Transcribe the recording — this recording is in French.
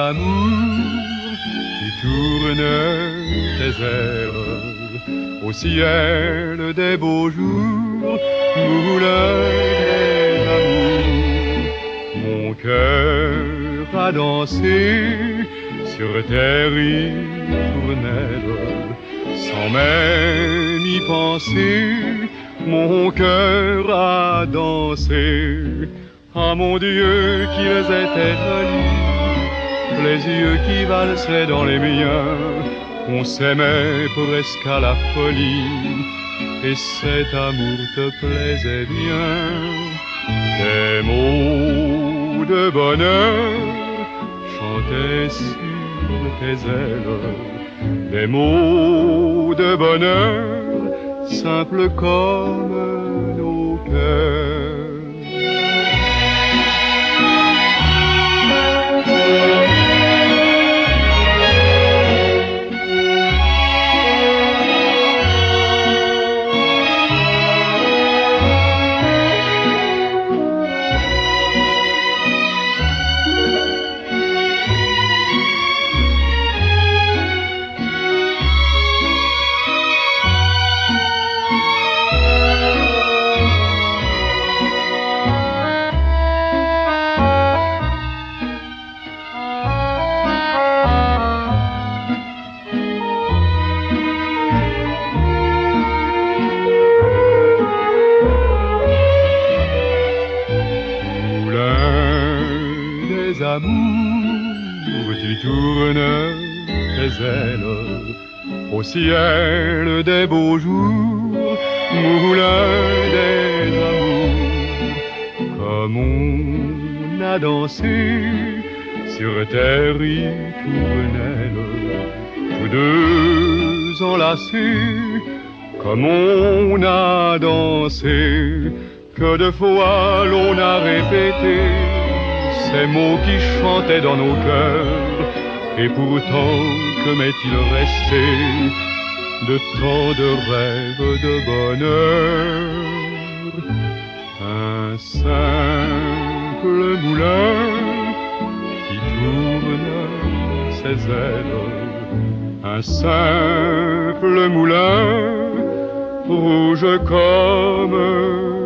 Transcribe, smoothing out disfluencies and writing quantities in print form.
amour, tu tournes tes ailes au ciel des beaux jours, moule des amours. Mon cœur a dansé sur tes ritournelles, sans même y penser. Mon cœur a dansé. Ah mon Dieu, qu'ils étaient jolis, les yeux qui valsaient dans les miens. On s'aimait presque à la folie, et cet amour te plaisait bien. Des mots de bonheur chantaient sur tes ailes, des mots de bonheur simples comme nos cœurs. Amour, tu tournes tes ailes au ciel des beaux jours, moulin des amours. Comme on a dansé sur tes ritournelles, tous deux enlacés, comme on a dansé, que de fois l'on a répété ces mots qui chantaient dans nos cœurs. Et pourtant, que m'est-il resté de tant de rêves de bonheur? Un simple moulin qui tourne ses ailes, un simple moulin rouge comme